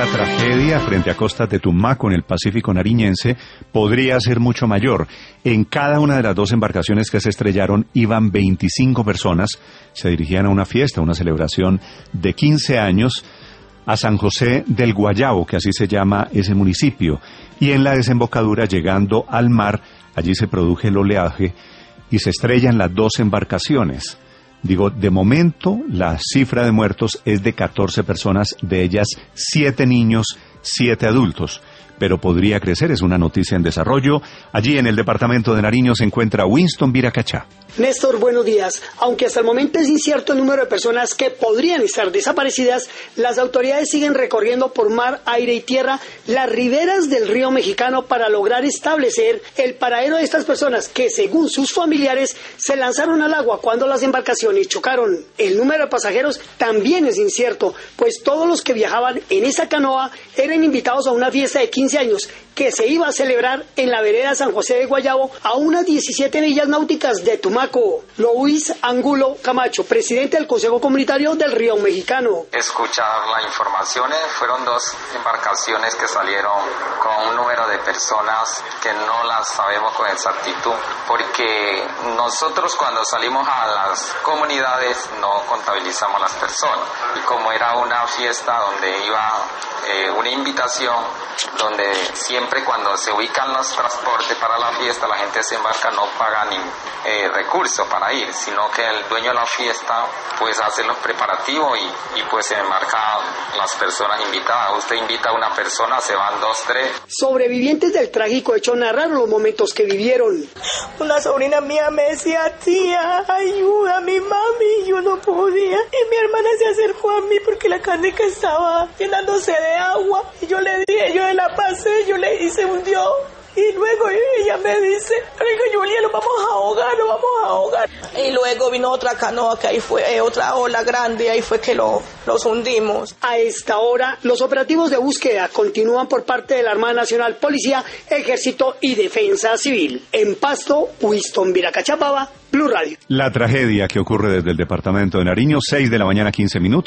esta tragedia frente a costas de Tumaco en el Pacífico nariñense podría ser mucho mayor. En cada una de las dos embarcaciones que se estrellaron iban 25 personas, se dirigían a una fiesta, una celebración de 15 años a San José del Guayabo, que así se llama ese municipio, y en la desembocadura, llegando al mar, allí se produjo el oleaje y se estrellan las dos embarcaciones. Digo, de momento la cifra de muertos es de 14 personas, de ellas 7 niños, 7 adultos. Pero podría crecer, es una noticia en desarrollo. Allí en el departamento de Nariño se encuentra Winston Viracachá. Néstor, buenos días. Aunque hasta el momento es incierto el número de personas que podrían estar desaparecidas, las autoridades siguen recorriendo por mar, aire y tierra las riberas del río Mexicano para lograr establecer el paradero de estas personas que, según sus familiares, se lanzaron al agua cuando las embarcaciones chocaron. El número de pasajeros también es incierto, pues todos los que viajaban en esa canoa eran invitados a una fiesta de 15 años que se iba a celebrar en la vereda San José de Guayabo, a unas 17 millas náuticas de Tumaco. Luis Angulo Camacho, presidente del Consejo Comunitario del Río Mexicano. Escuchar las informaciones, fueron dos embarcaciones que salieron con un número de personas que no las sabemos con exactitud, porque nosotros cuando salimos a las comunidades no contabilizamos las personas, y como era una fiesta donde iba una invitación, donde siempre cuando se ubican los transportes para la fiesta, la gente se embarca, no paga ni recursos para ir, sino que el dueño de la fiesta pues hace los preparativos y pues se embarca las personas invitadas. Usted invita a una persona, se van 2, 3. Sobrevivientes del trágico hecho narraron los momentos que vivieron. Una sobrina mía me decía: tía, ayuda a mi mami, yo no podía. Y mi hermana se acercó a mí porque la caneca estaba llenándose de agua. Y yo le dije, yo la pasé, yo le hice hundió. Y luego ella me dice: oiga, Julia, lo vamos a ahogar. Y luego vino otra canoa, que ahí fue otra ola grande, ahí fue que los hundimos. A esta hora, los operativos de búsqueda continúan por parte de la Armada Nacional, Policía, Ejército y Defensa Civil. En Pasto, Winston Viracachá, Blue Radio. La tragedia que ocurre desde el departamento de Nariño, 6 de la mañana, 15 minutos.